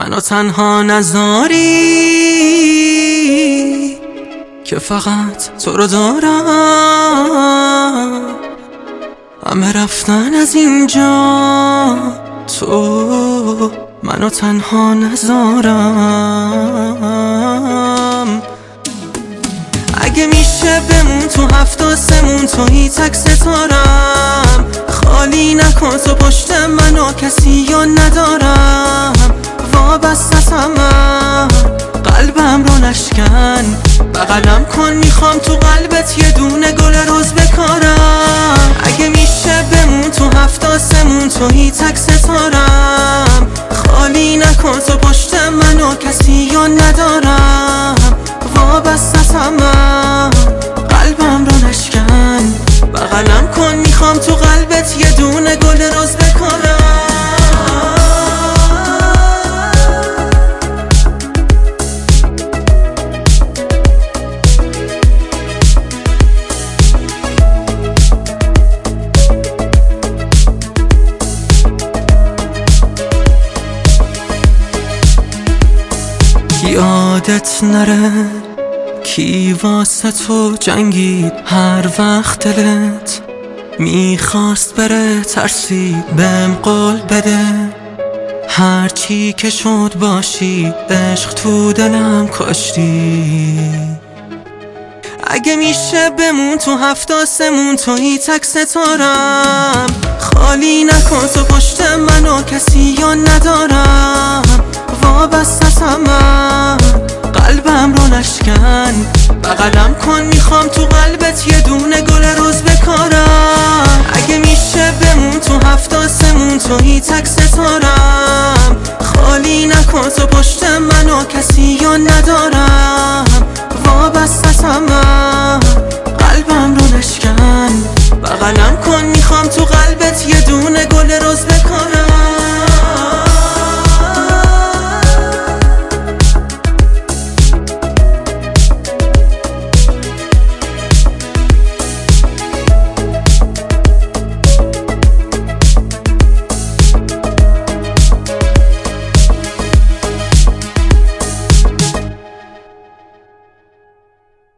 منو تنها نذاری که فقط تو رو دارم. همه رفتن از اینجا، تو منو تنها نذارم. اگه میشه بمون تو هفت آسمون، تویی تک ستارم. خالی نکن تو پشت منو، کسی یا ندارم. وابسته‌ام، قلبم رو نشکن. بغلم کن میخوام تو قلبت یه دونه گل روز بکارم. اگه میشه بمون تو هفت آسمون، تویی تک ستارم. خالی نکن تو پشت منو، کسی یا ندارم. وابسته‌ام، قلبم رو نشکن. بغلم کن میخوام تو قلبت یه دونه گل روز بکارم. یادت نره کی واسه تو جنگید، هر وقت دلت میخواست بره ترسید بهم قول بده. هر چی که شد باشی، عشق تو دلم کاشتی. اگه میشه بمون تو هفت آسمون، تویی تک ستارم. خالی نکن تو پشت منو، کسی یا ندارم. وابسته‌ام، قلبم رو نشکن. بغلم کن میخوام تو قلبت یه دونه گل روز بکارم. اگه میشه بمون تو هفت آسمون، تویی تک ستارم. خالی نکن تو پشت منو، کسی یا ندارم. وابسته‌ام، قلبم رو نشکن.